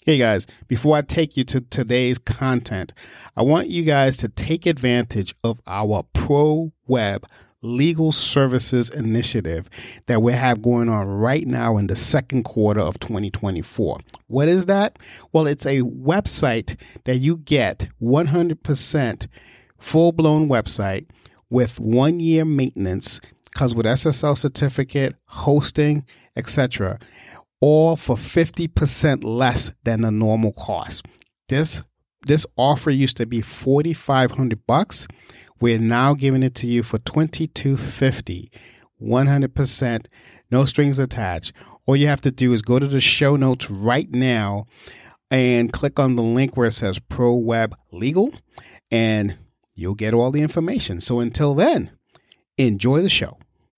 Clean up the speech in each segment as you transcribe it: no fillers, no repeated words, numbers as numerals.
Hey guys, before I take you to today's content, I want you guys to take advantage of our Pro Web Legal Services initiative that we have going on right now in the second quarter of 2024. What is that? Well, it's a website that you get 100% full-blown website with 1 year maintenance, comes with SSL certificate, hosting, etc., all for 50% less than the normal cost. This offer used to be $4,500. We're now giving it to you for $2,250, 100%, no strings attached. All you have to do is go to the show notes right now and click on the link where it says Pro Web Legal, and you'll get all the information. So until then, enjoy the show.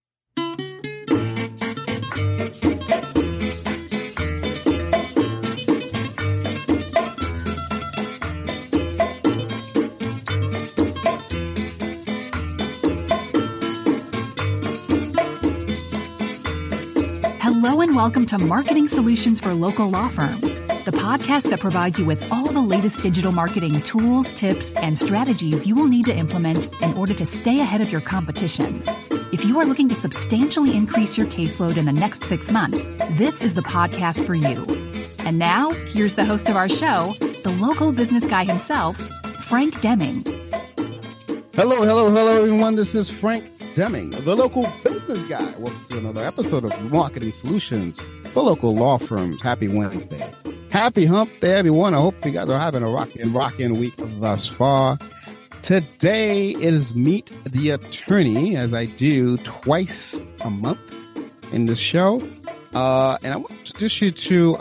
Hello and welcome to Marketing Solutions for Local Law Firms, the podcast that provides you with all the latest digital marketing tools, tips, and strategies you will need to implement in order to stay ahead of your competition. If you are looking to substantially increase your caseload in the next 6 months, this is the podcast for you. And now, here's the host of our show, the local business guy himself, Frank Deming. Hello, everyone. This is Frank Deming, the local business guy. Welcome to another episode of Marketing Solutions for Local Law Firms. Happy Wednesday. Happy hump day, everyone. I hope you guys are having a rockin' week thus far. Today is Meet the Attorney, as I do twice a month in this show. And I want to introduce you to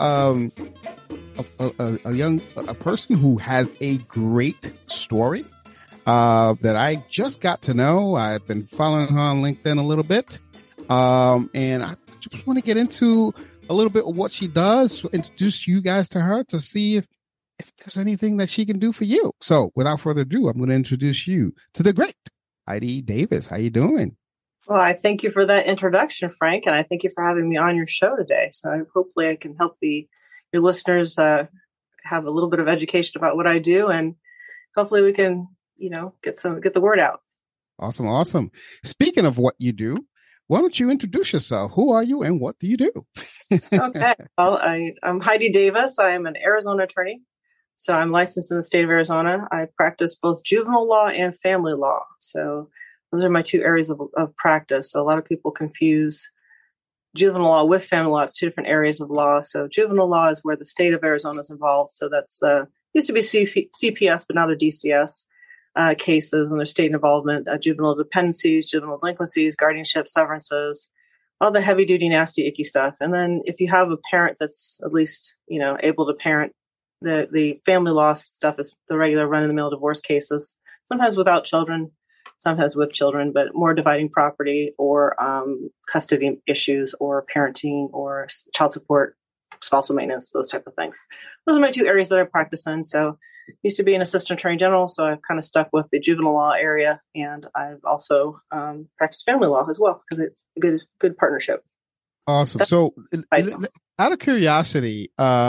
a person who has a great story that I just got to know. I've been following her on LinkedIn a little bit. And I just want to get into a little bit of what she does, to introduce you guys to her to see if there's anything that she can do for you. So without further ado, I'm going to introduce you to the great Heidi Davis. How you doing? Well, I thank you for that introduction, Frank, and I thank you for having me on your show today. So hopefully I can help your listeners have a little bit of education about what I do, and hopefully we can get the word out. Awesome. Speaking of what you do, why don't you introduce yourself? Who are you and what do you do? Okay. Well, I'm Heidi Davis. I'm an Arizona attorney. So I'm licensed in the state of Arizona. I practice both juvenile law and family law. So those are my two areas of practice. So a lot of people confuse juvenile law with family law. It's two different areas of law. So juvenile law is where the state of Arizona is involved. So that's used to be CPS, but now the DCS. Cases when there's state involvement, juvenile dependencies, juvenile delinquencies, guardianship, severances, all the heavy duty, nasty, icky stuff. And then if you have a parent that's at least, able to parent, the family law stuff is the regular run of the mill divorce cases, sometimes without children, sometimes with children, but more dividing property or custody issues or parenting or child support, spousal maintenance, those type of things. Those are my two areas that I practice in. So used to be an assistant attorney general, so I've kind of stuck with the juvenile law area, and I've also practiced family law as well because it's a good partnership. Awesome. So, out of curiosity,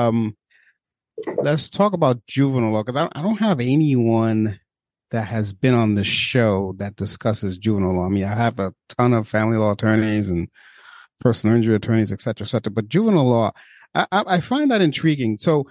let's talk about juvenile law, because I don't have anyone that has been on the show that discusses juvenile law. I mean, I have a ton of family law attorneys and personal injury attorneys, et cetera, but juvenile law, I find that intriguing. So,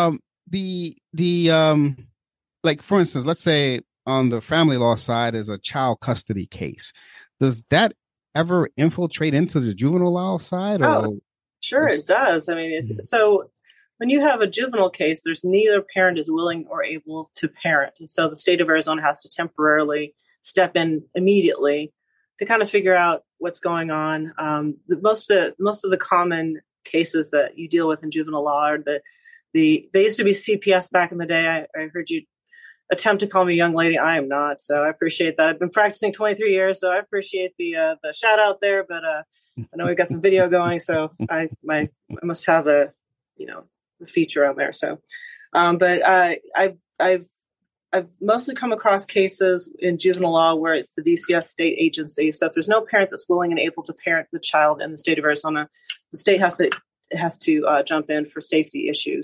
like, for instance, let's say on the family law side is a child custody case. Does that ever infiltrate into the juvenile law side? Sure, it does. I mean, so when you have a juvenile case, there's neither parent is willing or able to parent. And so the state of Arizona has to temporarily step in immediately to kind of figure out what's going on. Most of the common cases that you deal with in juvenile law are they used to be CPS back in the day. I heard you attempt to call me a young lady. I am not. So I appreciate that. I've been practicing 23 years, so I appreciate the shout out there. But I know we've got some video going, so I must have the feature on there. So, but I've mostly come across cases in juvenile law where it's the DCS state agency. So if there's no parent that's willing and able to parent the child in the state of Arizona, the state has to jump in for safety issues.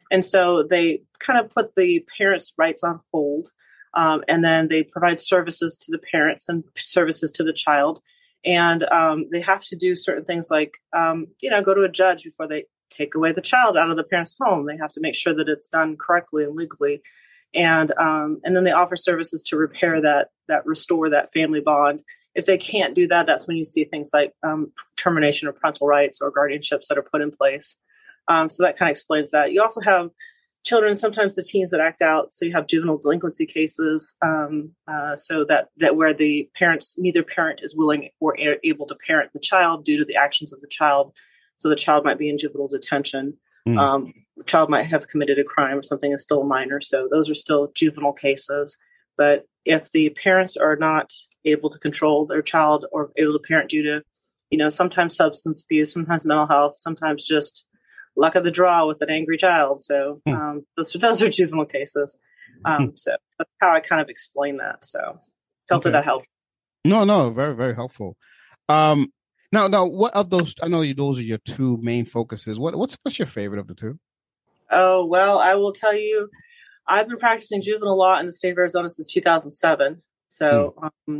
And so they kind of put the parents' rights on hold. And then they provide services to the parents and services to the child. And they have to do certain things like, go to a judge before they take away the child out of the parent's home. They have to make sure that it's done correctly and legally. And then they offer services to repair that restore that family bond. If they can't do that, that's when you see things like termination of parental rights or guardianships that are put in place. So that kind of explains that. You also have children, sometimes the teens that act out. So you have juvenile delinquency cases. So that where the parents, neither parent is willing or able to parent the child due to the actions of the child. So the child might be in juvenile detention. The child might have committed a crime or something and still a minor. So those are still juvenile cases. But if the parents are not able to control their child or able to parent due to, sometimes substance abuse, sometimes mental health, sometimes just luck of the draw with an angry child. So those are juvenile cases. So that's how I kind of explain that. So hopefully that helps. No, very, very helpful. Now, what of those? I know those are your two main focuses. What's your favorite of the two? Oh, well, I will tell you, I've been practicing juvenile law in the state of Arizona since 2007. So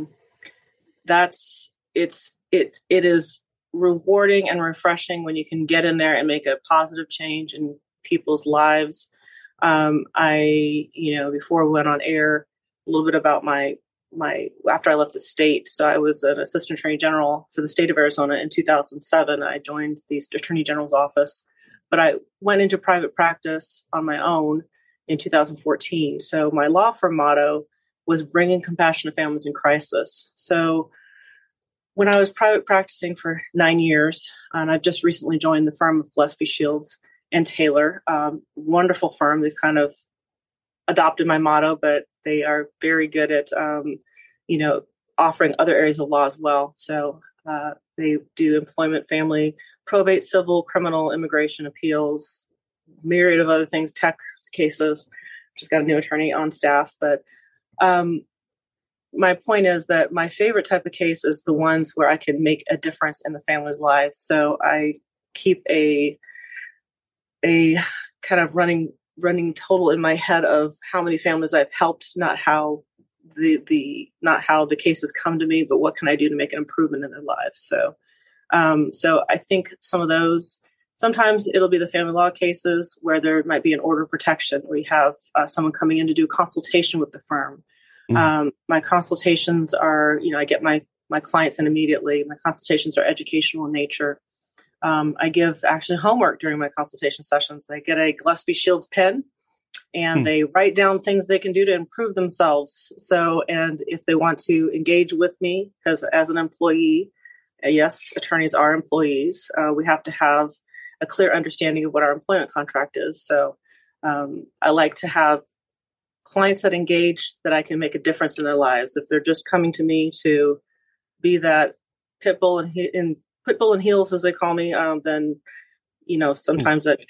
it is rewarding and refreshing when you can get in there and make a positive change in people's lives. Before we went on air, a little bit about my after I left the state. So I was an assistant attorney general for the state of Arizona in 2007. I joined the attorney general's office, but I went into private practice on my own in 2014. So my law firm motto was bringing compassion to families in crisis. So when I was private practicing for 9 years, and I've just recently joined the firm of Gillespie Shields and Taylor, wonderful firm. They've kind of adopted my motto, but they are very good at, offering other areas of law as well. So they do employment, family, probate, civil, criminal, immigration, appeals, myriad of other things, tech cases. Just got a new attorney on staff. But my point is that my favorite type of case is the ones where I can make a difference in the family's lives. So I keep a kind of running total in my head of how many families I've helped, not how the cases come to me, but what can I do to make an improvement in their lives. So I think some of those, sometimes it'll be the family law cases where there might be an order of protection. We have someone coming in to do a consultation with the firm. My consultations are, I get my clients in immediately. My consultations are educational in nature. I give actually homework during my consultation sessions. They get a Gillespie Shields pen and they write down things they can do to improve themselves. So, and if they want to engage with me, because as an employee, yes, attorneys are employees. We have to have a clear understanding of what our employment contract is. So I like to have clients that engage, that I can make a difference in their lives. If they're just coming to me to be that pit bull and heels, as they call me, then sometimes that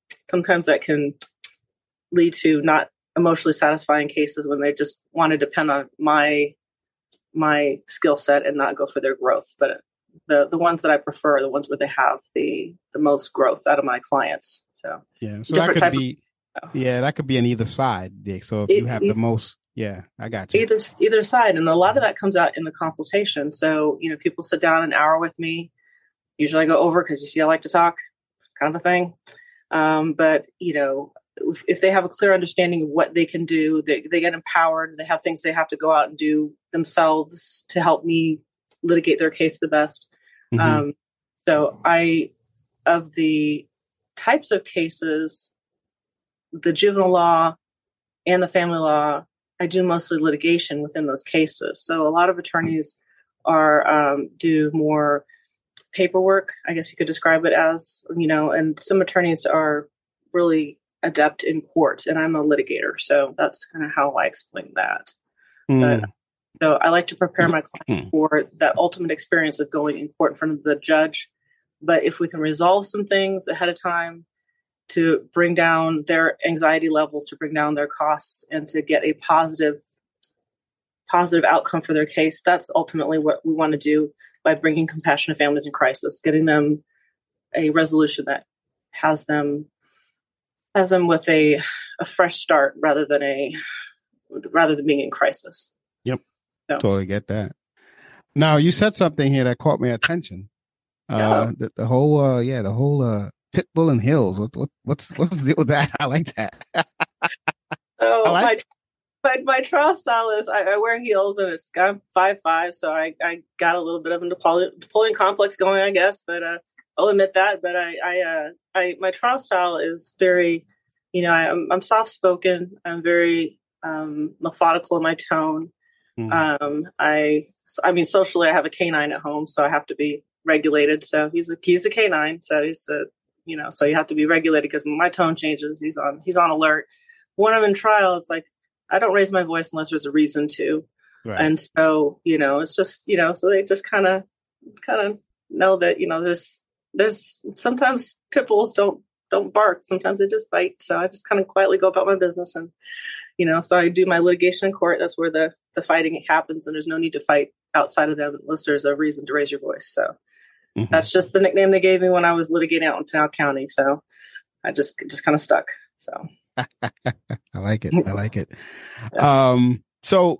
can lead to not emotionally satisfying cases when they just want to depend on my skill set and not go for their growth. But the ones that I prefer are the ones where they have the most growth out of my clients. So so that could be. Yeah, that could be on either side, Dick. So if you have the most, I got you. Either side. And a lot of that comes out in the consultation. So, people sit down an hour with me. Usually I go over because you see I like to talk, kind of a thing. But, if they have a clear understanding of what they can do, they get empowered. They have things they have to go out and do themselves to help me litigate their case the best. So of the types of cases, the juvenile law and the family law, I do mostly litigation within those cases. So a lot of attorneys do more paperwork, I guess you could describe it as, and some attorneys are really adept in court, and I'm a litigator. So that's kind of how I explain that. But, so I like to prepare my client for that ultimate experience of going in court in front of the judge. But if we can resolve some things ahead of time, to bring down their anxiety levels, to bring down their costs, and to get a positive outcome for their case. That's ultimately what we want to do by bringing compassion to families in crisis, getting them a resolution that has them as I'm with a fresh start rather than being in crisis. Yep. So. Totally get that. Now, you said something here that caught my attention. The whole Pitbull and heels. What's the deal with that? I like that. So my trial style is I wear heels, and I'm 5'5", so I got a little bit of a Napoleon complex going, I guess, but I'll admit that. But I my trial style is very, I'm soft spoken. I'm very methodical in my tone. Mm-hmm. I mean, socially, I have a canine at home, so I have to be regulated. So he's a canine, so so you have to be regulated because my tone changes. He's on alert. When I'm in trial, it's like I don't raise my voice unless there's a reason to, right. And so it's just so they just kind of know that there's sometimes pit bulls don't bark. Sometimes they just bite. So I just kind of quietly go about my business, and so I do my litigation in court. That's where the fighting happens, and there's no need to fight outside of them unless there's a reason to raise your voice. So that's just the nickname they gave me when I was litigating out in Pinal County. So I just kind of stuck. So I like it. Yeah. So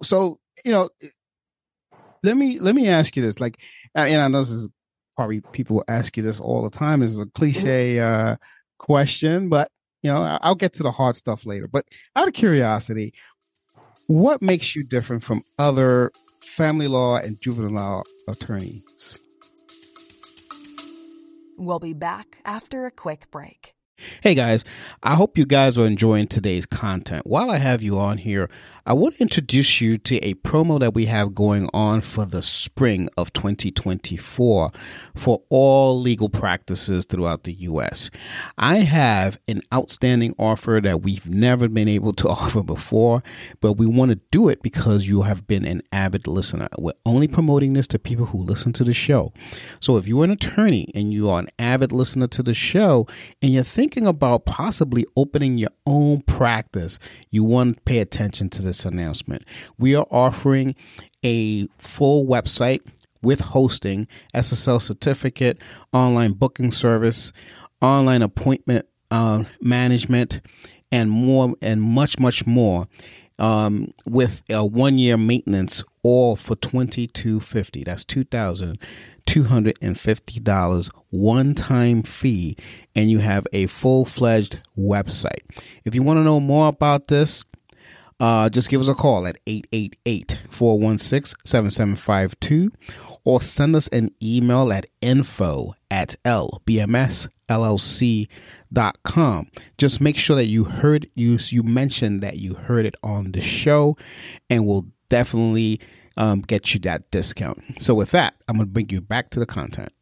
let me ask you this. Like, and I know this is probably people will ask you this all the time. This is a cliche question, but I'll get to the hard stuff later. But out of curiosity, what makes you different from other family law and juvenile law attorneys? We'll be back after a quick break. Hey guys, I hope you guys are enjoying today's content. While I have you on here, I want to introduce you to a promo that we have going on for the spring of 2024 for all legal practices throughout the U.S. I have an outstanding offer that we've never been able to offer before, but we want to do it because you have been an avid listener. We're only promoting this to people who listen to the show. So if you're an attorney and you are an avid listener to the show and you're thinking about possibly opening your own practice, you want to pay attention to this announcement. We are offering a full website with hosting, SSL certificate, online booking service, online appointment management, and more, and much more, with a 1-year maintenance, all for $2,250. That's $2,250 one-time fee, and you have a full-fledged website. If you want to know more about this, just give us a call at 888-416-7752 or send us an email at info@lbmsllc.com. Just make sure that you mentioned that you heard it on the show, and we'll definitely get you that discount. So with that, I'm going to bring you back to the content.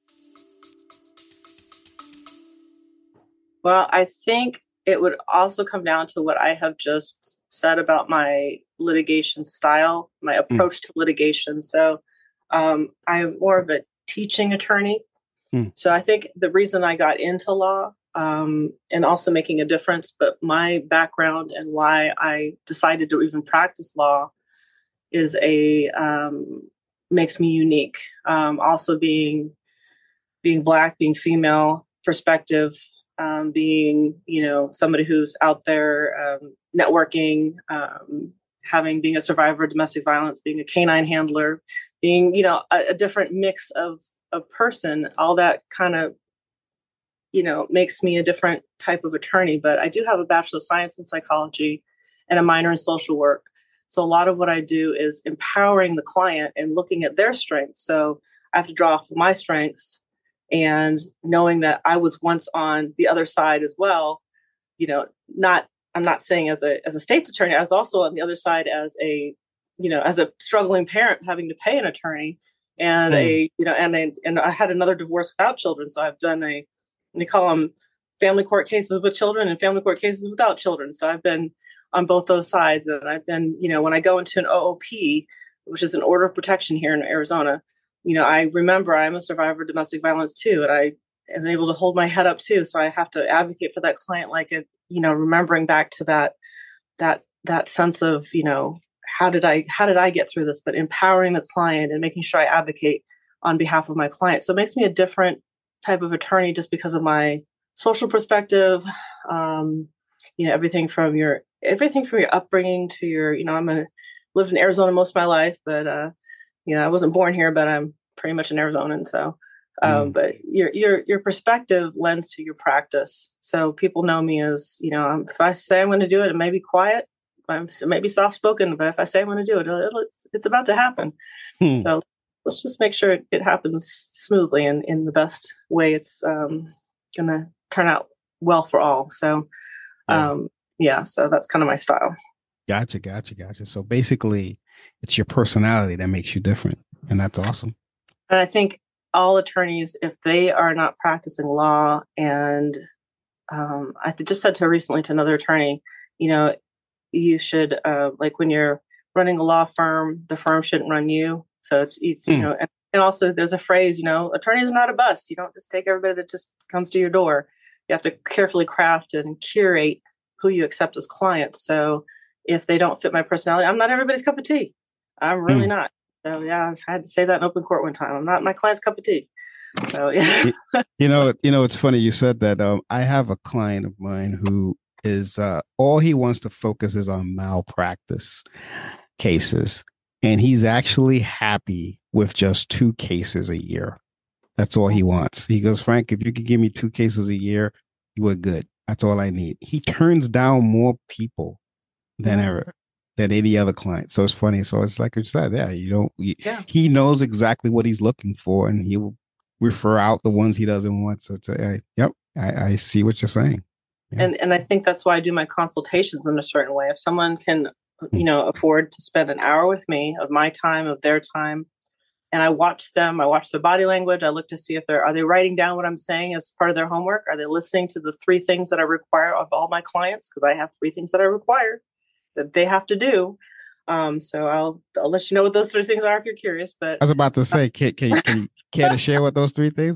Well, I think it would also come down to what I have just said about my litigation style, my approach to litigation. So I'm more of a teaching attorney. So I think the reason I got into law and also making a difference, but my background and why I decided to even practice law is makes me unique. Also being Black, being female, perspective, being, somebody who's out there networking, being a survivor of domestic violence, being a canine handler, being, a different mix of person, all that kind of, makes me a different type of attorney. But I do have a Bachelor of Science in Psychology and a minor in social work. So a lot of what I do is empowering the client and looking at their strengths. So I have to draw off of my strengths and knowing that I was once on the other side as well. I'm not saying as a state's attorney, I was also on the other side as a struggling parent having to pay an attorney, and and I had another divorce without children. So I've done they call them family court cases with children and family court cases without children. So I've been on both those sides. And I've been, when I go into an OOP, which is an order of protection here in Arizona, I remember I'm a survivor of domestic violence too. And I am able to hold my head up too. So I have to advocate for that client, remembering back to that sense of, how did I get through this, but empowering the client and making sure I advocate on behalf of my client. So it makes me a different type of attorney just because of my social perspective, Everything from your upbringing to your, lived in Arizona most of my life, but I wasn't born here, but I'm pretty much an Arizonan. So, but your perspective lends to your practice. So people know me as, if I say I'm going to do it, it may be quiet, it may be soft spoken, but if I say I'm going to do it, it's about to happen. So let's just make sure it happens smoothly and in the best way. It's going to turn out well for all. So, so that's kind of my style. Gotcha. So basically, it's your personality that makes you different, and that's awesome. And I think all attorneys, if they are not practicing law, and I just said recently to another attorney, you should like when you're running a law firm, the firm shouldn't run you. So it's and also there's a phrase, attorneys are not a bus. You don't just take everybody that just comes to your door. You have to carefully craft and curate who you accept as clients. So if they don't fit my personality, I'm not everybody's cup of tea. I'm really not. So yeah, I had to say that in open court one time. I'm not my client's cup of tea. So yeah. It's funny you said that. I have a client of mine who is all he wants to focus is on malpractice cases, and he's actually happy with just 2 cases a year. That's all he wants. He goes, Frank, if you could give me 2 cases a year, you were good. That's all I need. He turns down more people than any other client. So it's funny. So it's like you said, he knows exactly what he's looking for, and he will refer out the ones he doesn't want. So it's I see what you're saying. Yeah. And I think that's why I do my consultations in a certain way. If someone can, afford to spend an hour with me of my time, of their time, and I watch them, I watch their body language. I look to see if are they writing down what I'm saying as part of their homework? Are they listening to the 3 things that I require of all my clients? Because I have 3 things that I require that they have to do. So I'll let you know what those 3 things are if you're curious. But I was about to say, can you care to share what those 3 things?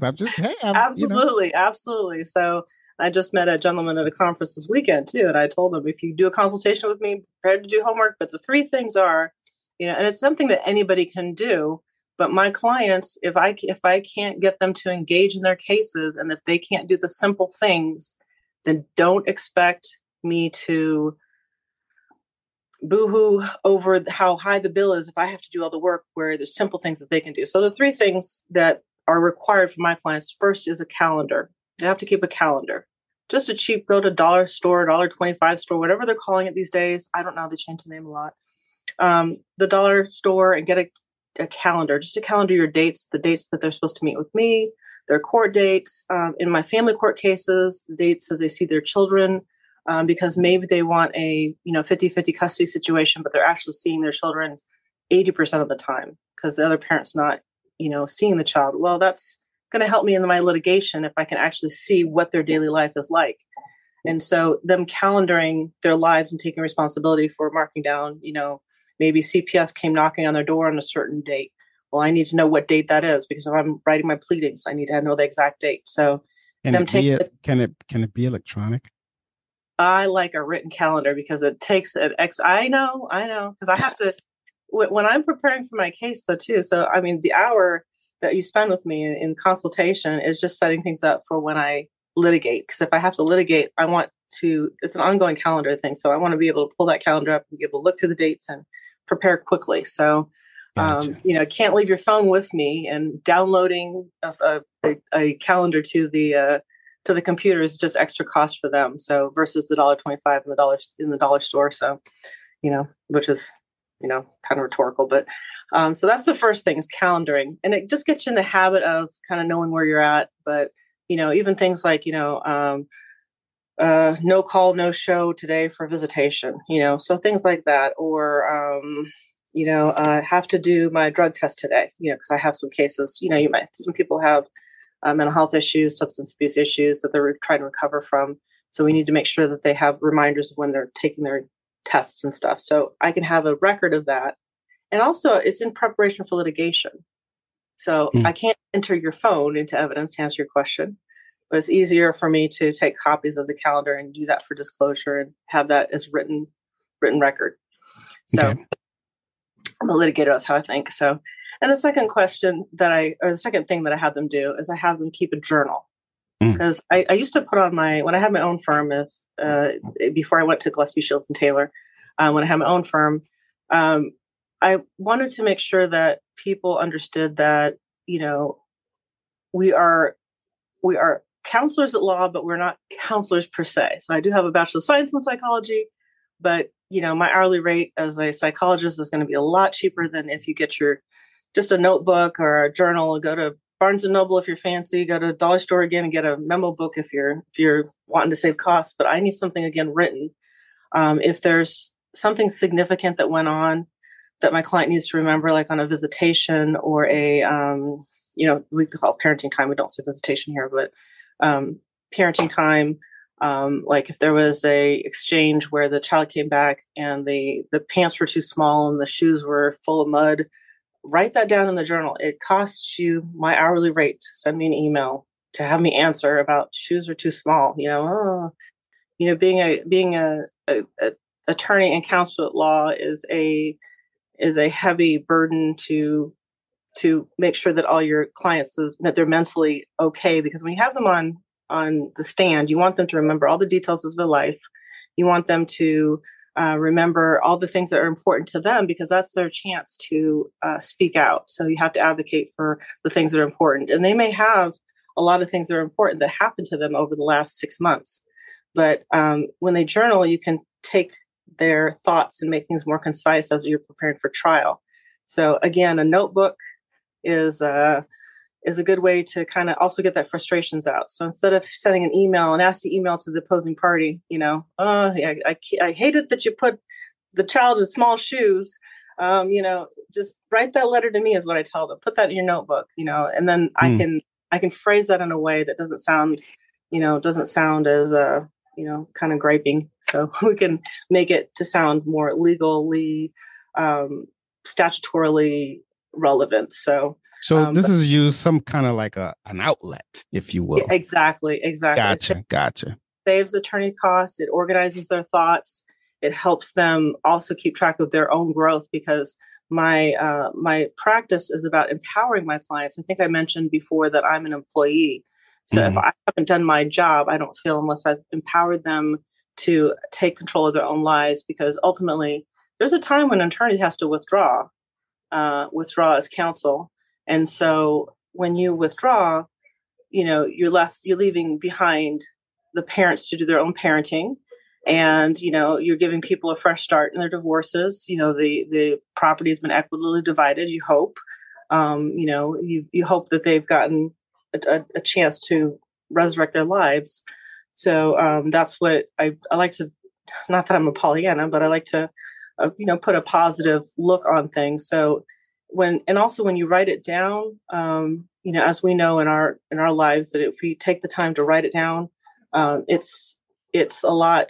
Absolutely. So I just met a gentleman at a conference this weekend too, and I told him, if you do a consultation with me, prepared to do homework. But the 3 things are, and it's something that anybody can do. But my clients, if I can't get them to engage in their cases, and if they can't do the simple things, then don't expect me to boohoo over how high the bill is if I have to do all the work where there's simple things that they can do. So the 3 things that are required for my clients, first is a calendar. They have to keep a calendar. Just a cheap, go to dollar store, $1.25 store, whatever they're calling it these days. I don't know. They change the name a lot. The dollar store, and get a calendar, just to calendar your dates, the dates that they're supposed to meet with me, their court dates, in my family court cases, the dates that they see their children, because maybe they want a 50-50 custody situation, but they're actually seeing their children 80% of the time because the other parent's not seeing the child. Well, that's going to help me in my litigation if I can actually see what their daily life is like. And so them calendaring their lives and taking responsibility for marking down, maybe CPS came knocking on their door on a certain date. Well, I need to know what date that is, because if I'm writing my pleadings, I need to know the exact date. So can it be electronic? I like a written calendar because it takes an I know, because I have to, when I'm preparing for my case though too. So, I mean, the hour that you spend with me in consultation is just setting things up for when I litigate. Because if I have to litigate, it's an ongoing calendar thing. So I want to be able to pull that calendar up and be able to look through the dates and prepare quickly. So, gotcha. Can't leave your phone with me, and downloading a calendar to the computer is just extra cost for them. So versus the $1.25 in the dollar store. So, which is, kind of rhetorical, but, so that's the first thing, is calendaring, and it just gets you in the habit of kind of knowing where you're at. But, even things like, no call, no show today for visitation, so things like that, or, I have to do my drug test today, because I have some cases, some people have mental health issues, substance abuse issues that they're trying to recover from. So we need to make sure that they have reminders of when they're taking their tests and stuff. So I can have a record of that. And also it's in preparation for litigation. So I can't enter your phone into evidence to answer your question, but it's easier for me to take copies of the calendar and do that for disclosure and have that as written record. So okay. I'm a litigator. That's how I think. So, and the second the second thing that I have them do is I have them keep a journal. Because I used to put on when I had my own firm, if before I went to Gillespie, Shields and Taylor, when I had my own firm. I wanted to make sure that people understood that, we are counselors at law, but we're not counselors per se. So I do have a Bachelor of Science in Psychology, but my hourly rate as a psychologist is going to be a lot cheaper than if you get just a notebook or a journal. Go to Barnes and Noble if you're fancy. Go to Dollar Store again and get a memo book if you're wanting to save costs. But I need something again written. If there's something significant that went on that my client needs to remember, like on a visitation or a we call it parenting time. We don't say visitation here, but parenting time. Like if there was a exchange where the child came back and the pants were too small and the shoes were full of mud, write that down in the journal. It costs you my hourly rate to send me an email to have me answer about shoes are too small. Being a attorney and counsel at law is a heavy burden to make sure that all your clients that they're mentally okay, because when you have them on the stand, you want them to remember all the details of their life. You want them to remember all the things that are important to them, because that's their chance to speak out. So you have to advocate for the things that are important. And they may have a lot of things that are important that happened to them over the last 6 months. But when they journal, you can take their thoughts and make things more concise as you're preparing for trial. So again, a notebook is a good way to kind of also get that frustrations out. So instead of sending an email, an nasty email to the opposing party, I hated that you put the child in small shoes. Just write that letter to me is what I tell them. Put that in your notebook, and then I can phrase that in a way that doesn't sound as kind of griping. So we can make it to sound more legally, statutorily relevant. So this is used some kind of like an outlet, if you will. Exactly. Gotcha. It saves attorney costs. It organizes their thoughts. It helps them also keep track of their own growth, because my practice is about empowering my clients. I think I mentioned before that I'm an employee. So if I haven't done my job, I don't feel unless I've empowered them to take control of their own lives, because ultimately there's a time when an attorney has to withdraw as counsel. And so when you withdraw, you're leaving behind the parents to do their own parenting, and, you're giving people a fresh start in their divorces. The property has been equitably divided. You hope, you hope that they've gotten a chance to resurrect their lives. So that's what I like to, not that I'm a Pollyanna, but I like to, put a positive look on things. So when you write it down, as we know in our lives, that if we take the time to write it down, it's a lot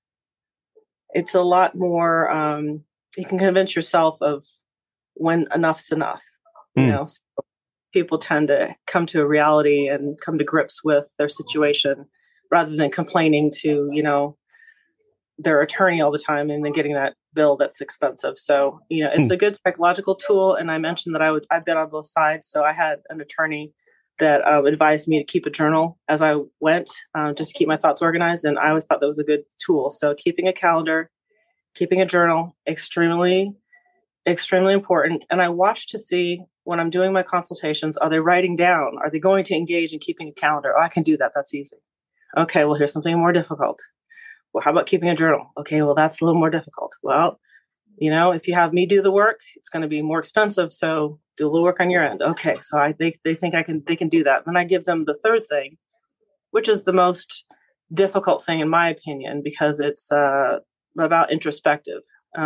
more, you can convince yourself of when enough's enough, so people tend to come to a reality and come to grips with their situation rather than complaining to, their attorney all the time and then getting that bill that's expensive. So, it's a good psychological tool. And I mentioned that I've been on both sides. So I had an attorney that advised me to keep a journal as I went, just to keep my thoughts organized. And I always thought that was a good tool. So keeping a calendar, keeping a journal, extremely, extremely important. And I watch to see when I'm doing my consultations, are they writing down? Are they going to engage in keeping a calendar? Oh, I can do that. That's easy. Okay, well, here's something more difficult. Well, how about keeping a journal? Okay, well, that's a little more difficult. Well, if you have me do the work, it's going to be more expensive. So do a little work on your end. Okay, so they think they can do that. Then I give them the third thing, which is the most difficult thing in my opinion, because it's about introspective.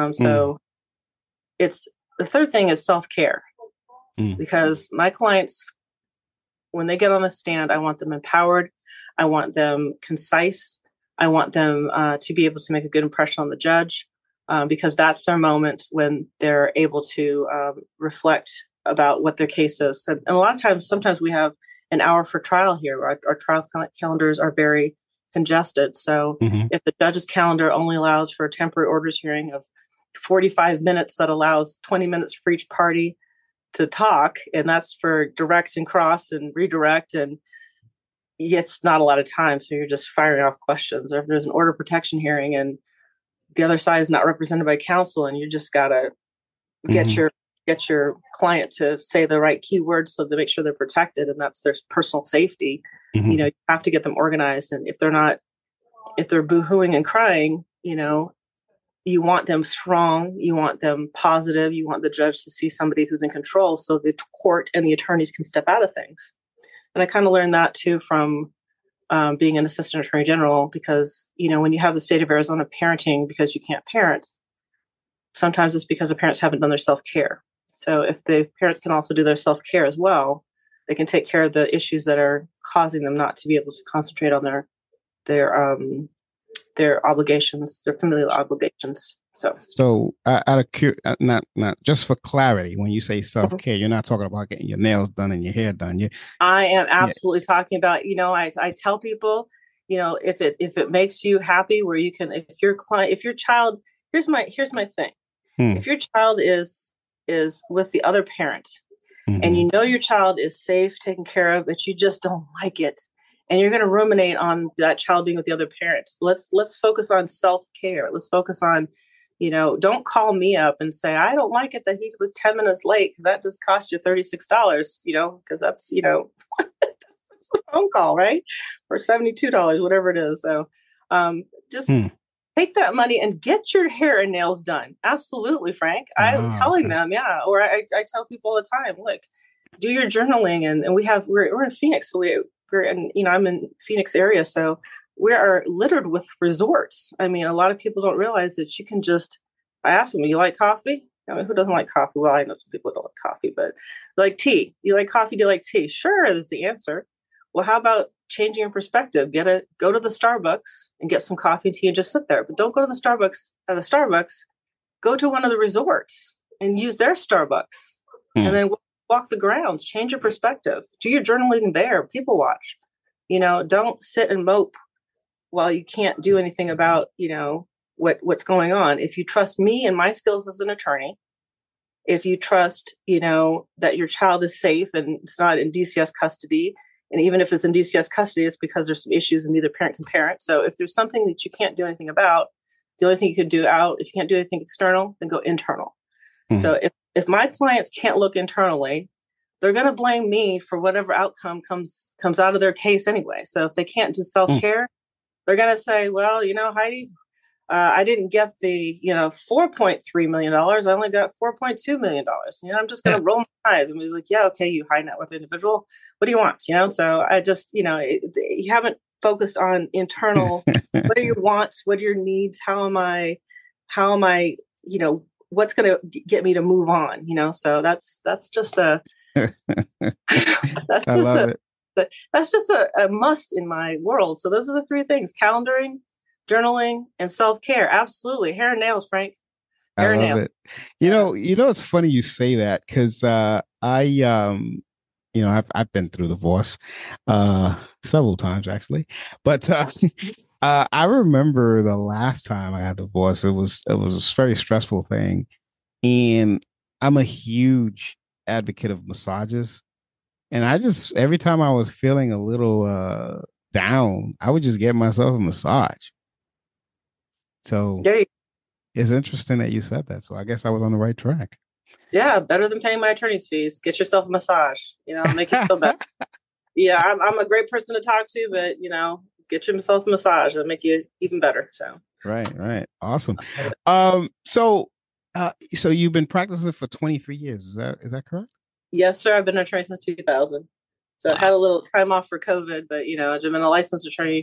It's the third thing is self-care, because my clients, when they get on the stand, I want them empowered. I want them concise. I want them to be able to make a good impression on the judge, because that's their moment when they're able to reflect about what their case is. And a lot of times, sometimes we have an hour for trial here. Our trial calendars are very congested. So if the judge's calendar only allows for a temporary orders hearing of 45 minutes, that allows 20 minutes for each party to talk, and that's for direct and cross and redirect, and it's not a lot of time. So you're just firing off questions. Or if there's an order of protection hearing and the other side is not represented by counsel, and you just gotta get your client to say the right keywords so to make sure they're protected, and that's their personal safety. You have to get them organized. And if they're boohooing and crying, you want them strong, you want them positive, you want the judge to see somebody who's in control so the court and the attorneys can step out of things. And I kind of learned that too from being an assistant attorney general, because, when you have the state of Arizona parenting because you can't parent, sometimes it's because the parents haven't done their self-care. So if the parents can also do their self-care as well, they can take care of the issues that are causing them not to be able to concentrate on their obligations, their familial obligations. So out of not just for clarity, when you say self-care, you're not talking about getting your nails done and your hair done. I am absolutely talking about, I tell people, if it makes you happy, where you can, if your child, here's my thing. If your child is with the other parent, and your child is safe, taken care of, but you just don't like it, and you're going to ruminate on that child being with the other parent, let's focus on self-care. Let's focus on, don't call me up and say, I don't like it that he was 10 minutes late, because that just cost you $36, because that's, that's a phone call, right? Or $72, whatever it is. So just take that money and get your hair and nails done. Absolutely, Frank. I'm telling them, yeah. Or I tell people all the time, look, do your journaling. And we're in Phoenix. So we're in, I'm in Phoenix area. So we are littered with resorts. I mean, a lot of people don't realize that you can I ask them, you like coffee? I mean, who doesn't like coffee? Well, I know some people don't like coffee, but like tea. You like coffee? Do you like tea? Sure, is the answer. Well, how about changing your perspective? Go to the Starbucks and get some coffee and tea and just sit there. But don't go to the Starbucks at a Starbucks. Go to one of the resorts and use their Starbucks. And then walk the grounds. Change your perspective. Do your journaling there. People watch. Don't sit and mope while you can't do anything about, what's going on. If you trust me and my skills as an attorney, if you trust, that your child is safe and it's not in DCS custody, and even if it's in DCS custody, it's because there's some issues and neither parent can parent. So if there's something that you can't do anything about, the only thing you can do if you can't do anything external, then go internal. So if my clients can't look internally, they're going to blame me for whatever outcome comes out of their case anyway. So if they can't do self-care, they're going to say, well, Heidi, I didn't get the, $4.3 million. I only got $4.2 million. I'm just going to roll my eyes and be like, yeah, okay, you high net worth individual. What do you want? So I just, you haven't focused on internal, what are your wants? What are your needs? How am I, what's going to get me to move on? So that's just that's just a must in my world. So those are the three things: calendaring, journaling, and self-care. Absolutely. Hair and nails, Frank. Hair and nails. It's funny you say that, because I've been through divorce several times actually, but I remember the last time I got divorced, it was a very stressful thing, and I'm a huge advocate of massages, and every time I was feeling a little down, I would just get myself a massage. So it's interesting that you said that. So I guess I was on the right track. Yeah, better than paying my attorney's fees. Get yourself a massage. Make you feel better. Yeah, I'm a great person to talk to, but get yourself a massage. It'll make you even better. So right, awesome. So you've been practicing for 23 years. Is that correct? Yes, sir. I've been an attorney since 2000. So I had a little time off for COVID, but I've been a licensed attorney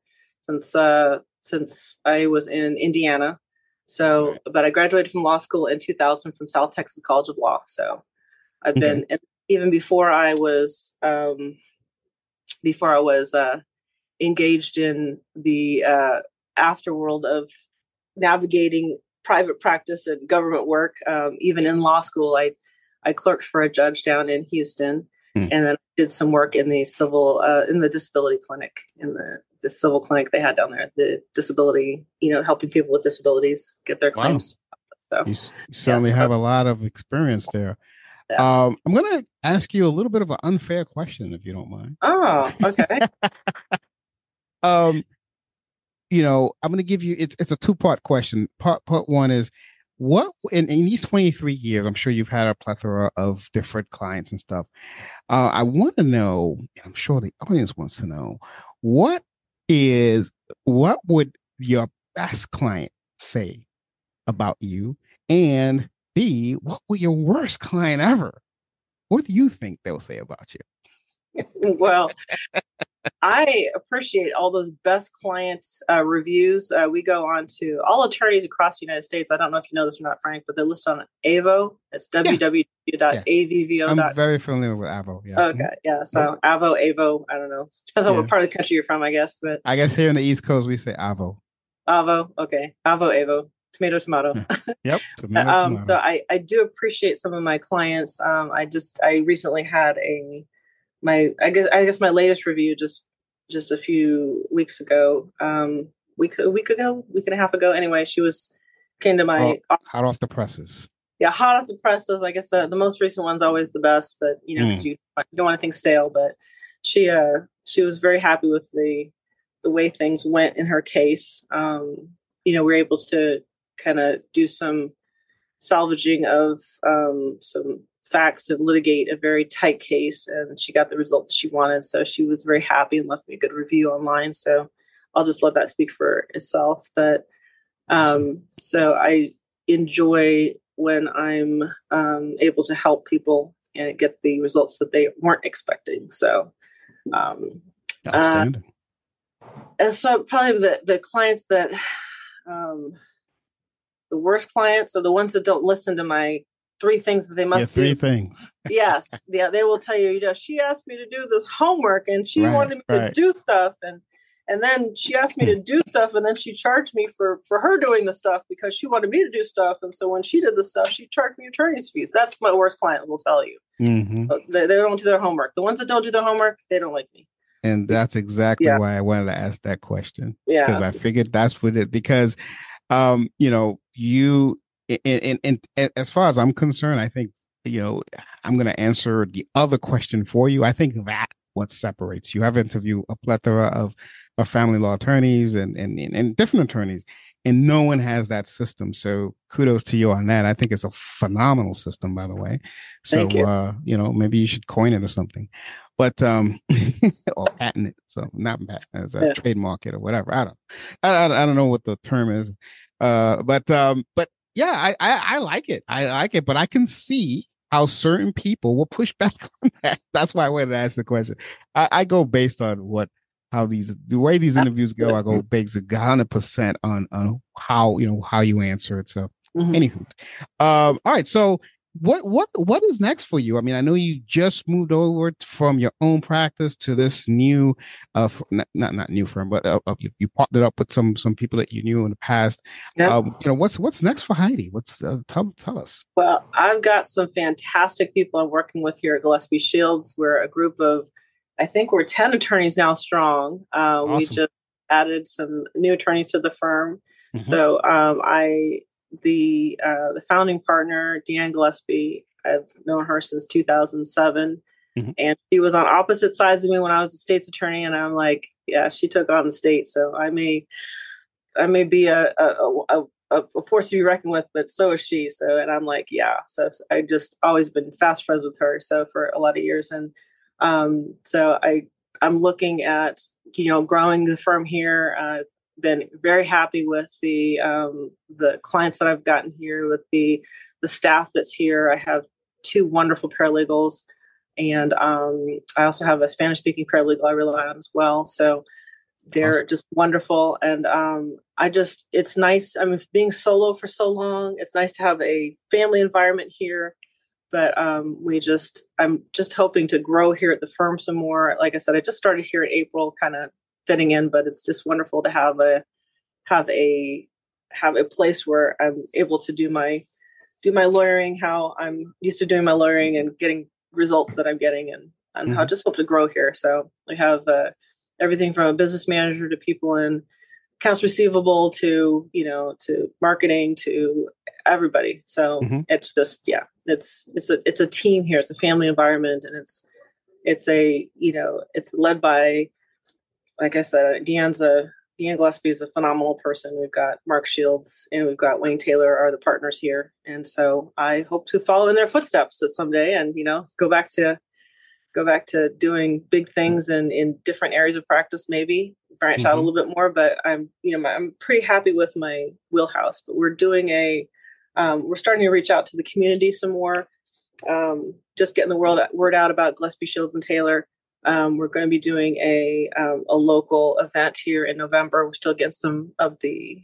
since I was in Indiana. So, but I graduated from law school in 2000 from South Texas College of Law. So I've been, even before I was engaged in the afterworld of navigating private practice and government work. Even in law school, I clerked for a judge down in Houston, and then did some work in the civil, in the disability clinic, in the civil clinic they had down there, the disability, helping people with disabilities get their claims. Wow. So you certainly have a lot of experience there. I'm going to ask you a little bit of an unfair question, if you don't mind. Oh, okay. um, I'm going to give you, it's a two-part question. Part one is, what in these 23 years, I'm sure you've had a plethora of different clients and stuff. I want to know, and I'm sure the audience wants to know, what would your best client say about you? And B, what would your worst client ever? What do you think they'll say about you? Well, I appreciate all those best clients reviews. We go on to all attorneys across the United States. I don't know if you know this or not, Frank, but they list on AVO. It's www.avvo. I'm very familiar with AVO. Yeah. Okay. Yeah. So AVO. I don't know. Depends on what part of the country you're from, I guess. But I guess here in the East Coast we say AVO. AVO. Okay. AVO. Tomato. Yep. Tomato. So I do appreciate some of my clients. I recently had I guess my latest review just a few weeks ago, a week and a half ago. Anyway, she came to my hot off the presses. Yeah, hot off the presses. I guess the most recent one's always the best, but because you don't want anything stale. But she was very happy with the way things went in her case. We were able to kind of do some salvaging of some facts and litigate a very tight case, and she got the results she wanted. So she was very happy and left me a good review online. So I'll just let that speak for itself. But so I enjoy when I'm able to help people and get the results that they weren't expecting. So outstanding. And so probably the clients that the worst clients are the ones that don't listen to my 3 things that they must do. 3 things. Yes. Yeah. They will tell you, she asked me to do this homework and she wanted me to do stuff. And then she asked me to do stuff and then she charged me for her doing the stuff because she wanted me to do stuff. And so when she did the stuff, she charged me attorney's fees. That's my worst client will tell you. Mm-hmm. They don't do their homework. The ones that don't do their homework, they don't like me. And that's exactly why I wanted to ask that question. Yeah. Because I figured that's what it, because, you, and as far as I'm concerned, I think, I'm going to answer the other question for you. I think that what separates you. I've interviewed a plethora of family law attorneys and different attorneys, and no one has that system. So kudos to you on that. I think it's a phenomenal system, by the way. So, maybe you should coin it or something, but, or patent it. So not patent as a trademark it or whatever. I don't know what the term is. But yeah, I like it. I like it, but I can see how certain people will push back on that. That's why I wanted to ask the question. I go based on the way these interviews go. I go based 100% on how you answer it. So, anywho, all right. So, what is next for you? I mean, I know you just moved over from your own practice to this new, not new firm, but you partnered up with some people that you knew in the past. Yep. What's next for Heidi? Tell us. Well, I've got some fantastic people I'm working with here at Gillespie Shields. We're a group of, I think we're 10 attorneys now strong. Awesome. We just added some new attorneys to the firm. Mm-hmm. So the founding partner, Deanne Gillespie, I've known her since 2007. Mm-hmm. And she was on opposite sides of me when I was the state's attorney. And I'm like, yeah, she took on the state. So I may be a force to be reckoned with, but so is she. So, and I'm like, yeah. So I just always been fast friends with her. So for a lot of years. And so I'm looking at, growing the firm here. Been very happy with the clients that I've gotten here, with the staff that's here. I have 2 wonderful paralegals, and I also have a Spanish-speaking paralegal I rely on as well. So they're awesome. Just wonderful, and it's nice. I mean, being solo for so long, it's nice to have a family environment here. But I'm just hoping to grow here at the firm some more. Like I said, I just started here in April, kind of fitting in, but it's just wonderful to have a place where I'm able to do my lawyering how I'm used to doing my lawyering and getting results that I'm getting, and I just hope to grow here. So I have everything from a business manager to people in accounts receivable to, to marketing to everybody. So it's just, it's a team here. It's a family environment, and it's led by, like I said, Deanne Gillespie is a phenomenal person. We've got Mark Shields and we've got Wayne Taylor are the partners here. And so I hope to follow in their footsteps at someday and, go back to doing big things in different areas of practice, maybe branch out a little bit more. But I'm pretty happy with my wheelhouse. But we're doing we're starting to reach out to the community some more, just getting the word out about Gillespie, Shields, and Taylor. We're going to be doing a local event here in November. We're still getting some of the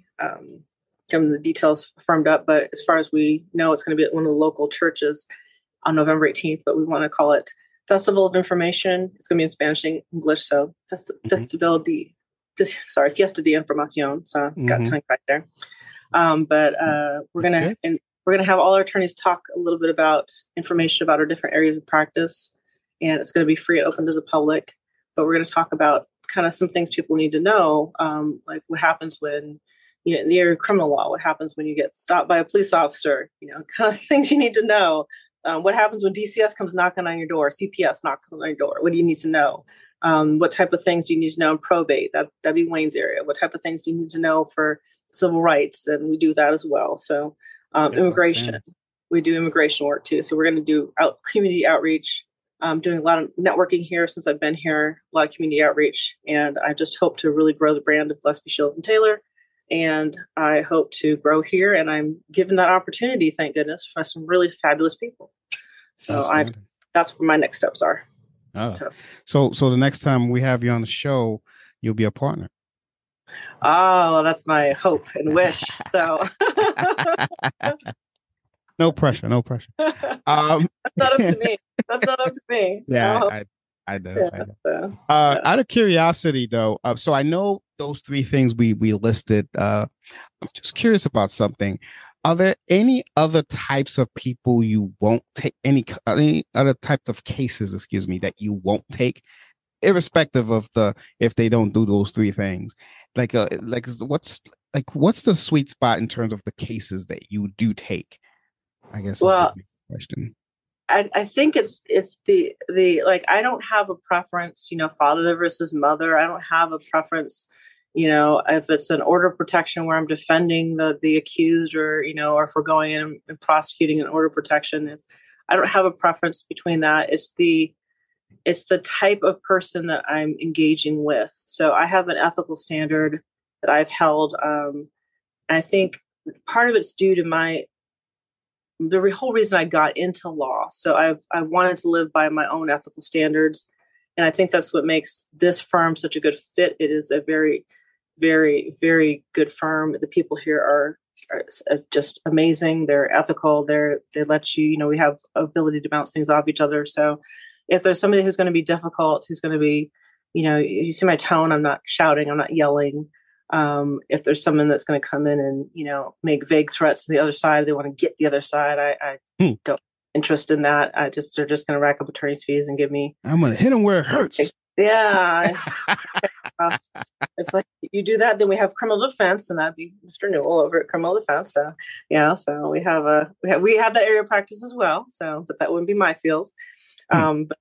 details firmed up, but as far as we know, it's going to be at one of the local churches on November 18th. But we want to call it Festival of Information. It's going to be in Spanish and English, so Fiesta de Información. So got tongue tied there. But we're gonna have all our attorneys talk a little bit about information about our different areas of practice. And it's going to be free and open to the public. But we're going to talk about kind of some things people need to know, like what happens when, in the area of criminal law, what happens when you get stopped by a police officer, kind of things you need to know. What happens when DCS comes knocking on your door, CPS knocking on your door? What do you need to know? What type of things do you need to know in probate? That'd be Wayne's area. What type of things do you need to know for civil rights? And we do that as well. So immigration, we do immigration work too. So we're going to do community outreach. I'm doing a lot of networking here since I've been here, a lot of community outreach, and I just hope to really grow the brand of Gillespie, Shields, and Taylor. And I hope to grow here, and I'm given that opportunity, thank goodness, for some really fabulous people. So that's what my next steps are. Oh. So the next time we have you on the show, you'll be a partner. Oh, that's my hope and wish. So. No pressure. That's not up to me. That's not up to me. Yeah, no. I know. Out of curiosity, though, so I know those three things we listed. I'm just curious about something. Are there any other types of people you won't take? Any other types of cases, that you won't take, irrespective of if they don't do those three things? What's the sweet spot in terms of the cases that you do take? I guess. Well, question. I think it's the I don't have a preference, father versus mother. I don't have a preference, if it's an order of protection where I'm defending the accused, or if we're going in and prosecuting an order of protection. I don't have a preference between that. It's the type of person that I'm engaging with. So I have an ethical standard that I've held. And I think part of it's due to the whole reason I got into law. So I wanted to live by my own ethical standards. And I think that's what makes this firm such a good fit. It is a very, very, very good firm. The people here are just amazing. They're ethical. They let you, we have ability to bounce things off each other. So if there's somebody who's going to be difficult, who's going to be, you see my tone, I'm not shouting, I'm not yelling. If there's someone that's going to come in and, make vague threats to the other side, they want to get the other side. I don't interest in that. They're just going to rack up attorney's fees and give me. I'm going to hit them where it hurts. Yeah. It's like you do that, then we have criminal defense, and that'd be Mr. Newell over at criminal defense. So so we have that area of practice as well. So, but that wouldn't be my field. But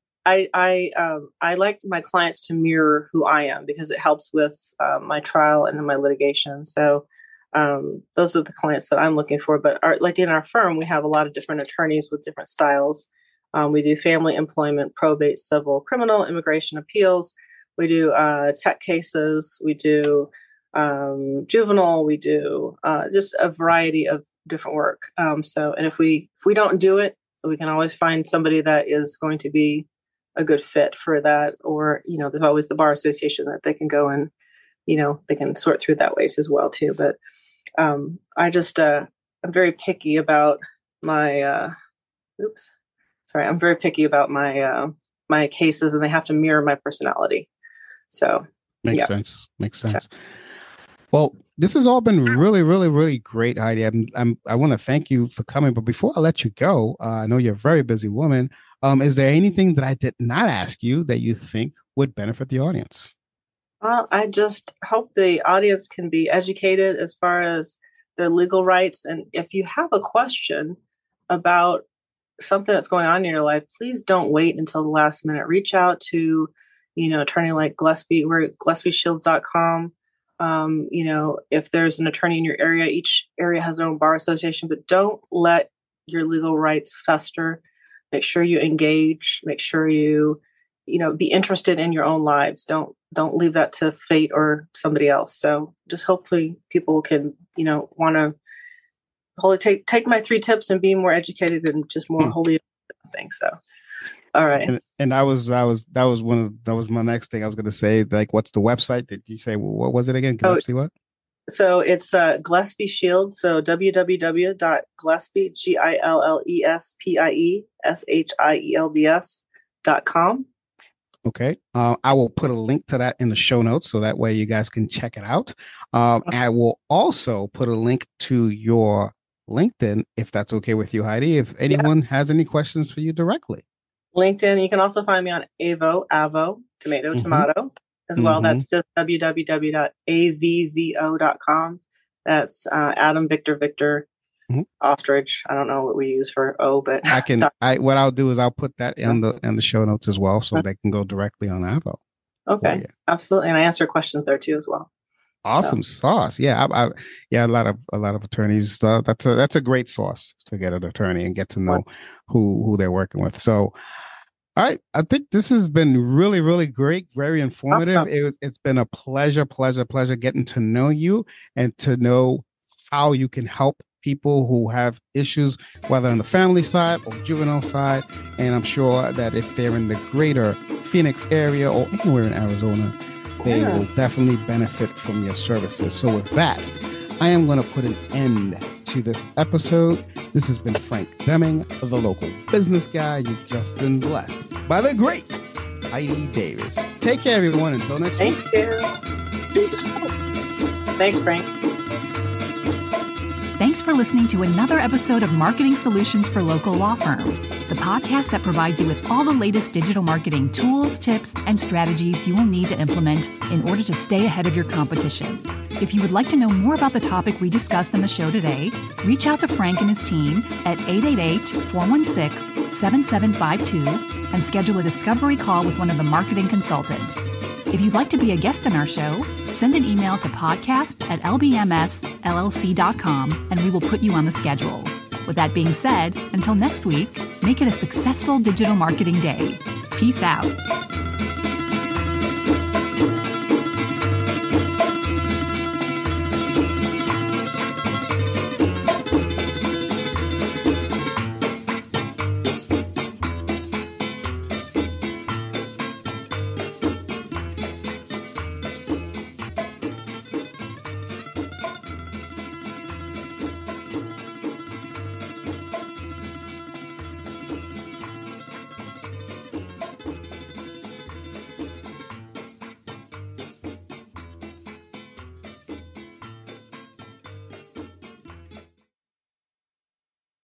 I like my clients to mirror who I am, because it helps with my trial and my litigation. So those are the clients that I'm looking for. But in our firm, we have a lot of different attorneys with different styles. We do family, employment, probate, civil, criminal, immigration, appeals. We do tech cases. We do juvenile. We do just a variety of different work. And if we don't do it, we can always find somebody that is going to be a good fit for that. Or, there's always the bar association that they can go and, they can sort through that ways as well too. But I'm very picky about my, I'm very picky about my cases, and they have to mirror my personality. So makes sense. Well, this has all been really, really, really great, Heidi. I want to thank you for coming. But before I let you go, I know you're a very busy woman. Is there anything that I did not ask you that you think would benefit the audience? Well, I just hope the audience can be educated as far as their legal rights. And if you have a question about something that's going on in your life, please don't wait until the last minute. Reach out to, attorney like Gillespie. We're at GillespieShields.com. If there's an attorney in your area, each area has their own bar association, but don't let your legal rights fester. Make sure you engage. Make sure you, be interested in your own lives. Don't leave that to fate or somebody else. So just hopefully people can, want to wholly take my 3 tips and be more educated and just more wholly things. So, all right. And that was my next thing I was going to say. Like, what's the website? Did you say, what was it again? Gillespie what? So it's Gillespie Shields. So www.Gillespie, GILLESPIESHIELDS.com. Okay. I will put a link to that in the show notes so that way you guys can check it out. I will also put a link to your LinkedIn, if that's okay with you, Heidi, if anyone has any questions for you directly. LinkedIn. You can also find me on Avo, tomato, as well. That's just www.avvo.com. That's Adam, Victor, ostrich. I don't know what we use for O, but what I'll do is I'll put that in the show notes as well, so they can go directly on Avo. Okay, absolutely, and I answer questions there too as well. Awesome sauce. Yeah, a lot of attorneys. That's a great source to get an attorney and get to know who they're working with. So, all right, I think this has been really, really great, very informative. Awesome. It's been a pleasure getting to know you and to know how you can help people who have issues, whether on the family side or juvenile side. And I'm sure that if they're in the greater Phoenix area or anywhere in Arizona, they will definitely benefit from your services. So with that, I am going to put an end to this episode. This has been Frank Deming, the local business guy. You've just been blessed by the great Heidi Davis. Take care, everyone. Until next week. Thank you. Peace out. Thanks, Frank. Thanks for listening to another episode of Marketing Solutions for Local Law Firms, the podcast that provides you with all the latest digital marketing tools, tips, and strategies you will need to implement in order to stay ahead of your competition. If you would like to know more about the topic we discussed on the show today, reach out to Frank and his team at 888-416-7752 and schedule a discovery call with one of the marketing consultants. If you'd like to be a guest on our show, send an email to podcast@lbmsllc.com and we will put you on the schedule. With that being said, until next week, make it a successful digital marketing day. Peace out.